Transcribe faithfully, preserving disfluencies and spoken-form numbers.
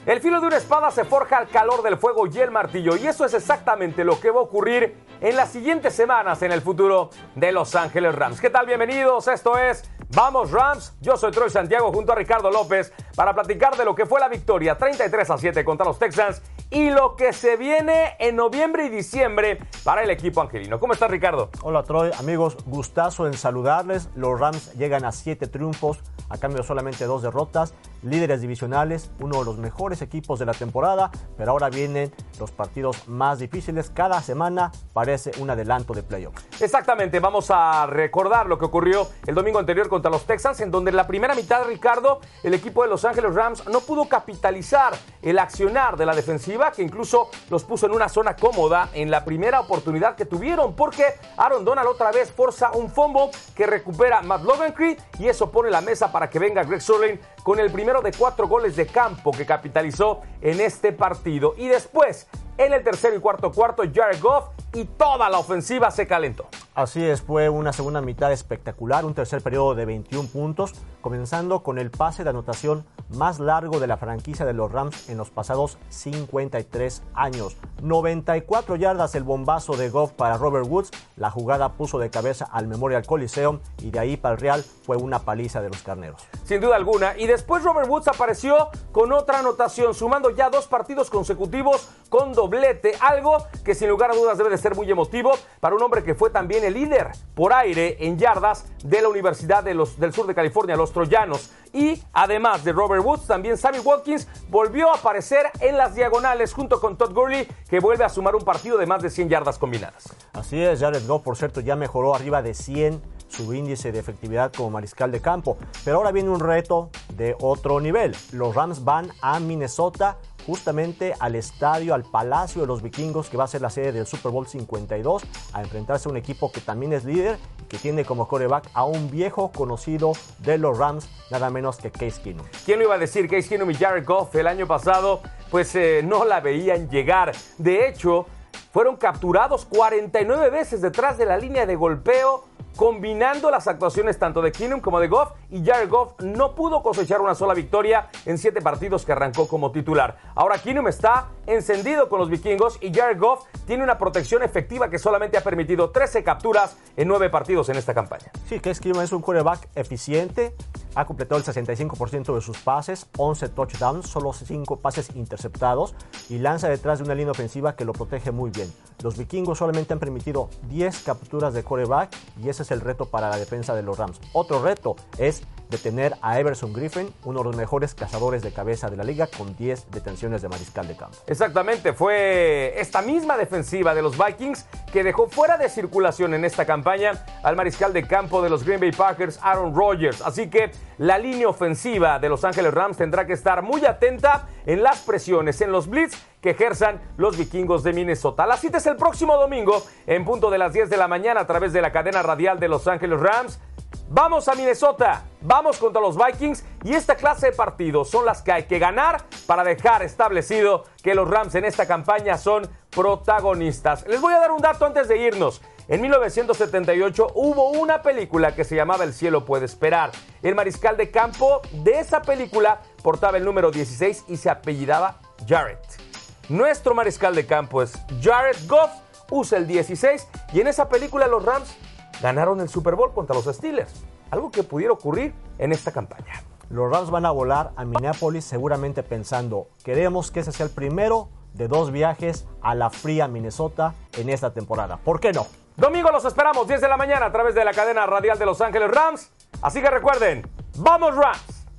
El filo de una espada se forja al calor del fuego y el martillo, y eso es exactamente lo que va a ocurrir en las siguientes semanas en el futuro de Los Ángeles Rams. ¿Qué tal? Bienvenidos, esto es Vamos Rams. Yo soy Troy Santiago junto a Ricardo López para platicar de lo que fue la victoria treinta y tres a siete contra los Texans y lo que se viene en noviembre y diciembre para el equipo angelino. ¿Cómo estás, Ricardo? Hola, Troy. Amigos, gustazo en saludarles. Los Rams llegan a siete triunfos a cambio de solamente dos derrotas. Líderes divisionales, uno de los mejores equipos de la temporada, pero ahora vienen los partidos más difíciles. Cada semana parece un adelanto de playoffs. Exactamente, vamos a recordar lo que ocurrió el domingo anterior contra los Texans, en donde en la primera mitad, Ricardo, el equipo de Los Ángeles Rams no pudo capitalizar el accionar de la defensiva, que incluso los puso en una zona cómoda en la primera oportunidad que tuvieron, porque Aaron Donald otra vez forza un fumble que recupera Matt Lovenkry, y eso pone la mesa para que venga Greg Zuerlein con el primero de cuatro goles de campo que capitalizó en este partido. Y después, en el tercer y cuarto cuarto, Jared Goff y toda la ofensiva se calentó. Así es, fue una segunda mitad espectacular, un tercer periodo de veintiún puntos, comenzando con el pase de anotación más largo de la franquicia de los Rams en los pasados cincuenta y tres años. noventa y cuatro yardas el bombazo de Goff para Robert Woods, la jugada puso de cabeza al Memorial Coliseum y de ahí para el Real fue una paliza de los carneros. Sin duda alguna, y después Robert Woods apareció con otra anotación, sumando ya dos partidos consecutivos con doblete, algo que sin lugar a dudas debe de ser muy emotivo para un hombre que fue también el líder por aire en yardas de la Universidad de los, del Sur de California, los Troyanos. Y además de Robert Woods, también Sammy Watkins volvió a aparecer en las diagonales junto con Todd Gurley, que vuelve a sumar un partido de más de cien yardas combinadas. Así es, Jared Goff, por cierto, ya mejoró arriba de cien su índice de efectividad como mariscal de campo. Pero ahora viene un reto de otro nivel. Los Rams van a Minnesota, justamente al estadio, al Palacio de los Vikingos, que va a ser la sede del Super Bowl cincuenta y dos, a enfrentarse a un equipo que también es líder y que tiene como quarterback a un viejo conocido de los Rams, nada menos que Case Keenum. ¿Quién lo iba a decir? Case Keenum y Jared Goff el año pasado pues eh, no la veían llegar. De hecho, fueron capturados cuarenta y nueve veces detrás de la línea de golpeo, combinando las actuaciones tanto de Keenum como de Goff, y Jared Goff no pudo cosechar una sola victoria en siete partidos que arrancó como titular. Ahora Keenum está encendido con los vikingos y Jared Goff tiene una protección efectiva que solamente ha permitido trece capturas en nueve partidos en esta campaña. Sí, Case Keenum es un quarterback eficiente, ha completado el sesenta y cinco por ciento de sus pases, once touchdowns, solo cinco pases interceptados y lanza detrás de una línea ofensiva que lo protege muy bien. Los vikingos solamente han permitido diez capturas de quarterback y ese es el reto para la defensa de los Rams. Otro reto es detener a Everson Griffen, uno de los mejores cazadores de cabeza de la liga, con diez detenciones de mariscal de campo. Exactamente, fue esta misma defensiva de los Vikings que dejó fuera de circulación en esta campaña al mariscal de campo de los Green Bay Packers, Aaron Rodgers. Así que la línea ofensiva de Los Ángeles Rams tendrá que estar muy atenta en las presiones, en los blitz que ejerzan los vikingos de Minnesota. La cita es el próximo domingo en punto de las diez de la mañana a través de la cadena radial de Los Ángeles Rams. Vamos a Minnesota, vamos contra los Vikings y esta clase de partidos son las que hay que ganar para dejar establecido que los Rams en esta campaña son protagonistas. Les voy a dar un dato antes de irnos. En mil novecientos setenta y ocho hubo una película que se llamaba El cielo puede esperar. El mariscal de campo de esa película portaba el número dieciséis y se apellidaba Jarrett. Nuestro mariscal de campo es Jared Goff, usa el dieciséis y en esa película los Rams ganaron el Super Bowl contra los Steelers, algo que pudiera ocurrir en esta campaña. Los Rams van a volar a Minneapolis seguramente pensando, queremos que ese sea el primero de dos viajes a la fría Minnesota en esta temporada. ¿Por qué no? Domingo los esperamos, diez de la mañana a través de la cadena radial de Los Ángeles Rams. Así que recuerden, ¡vamos Rams!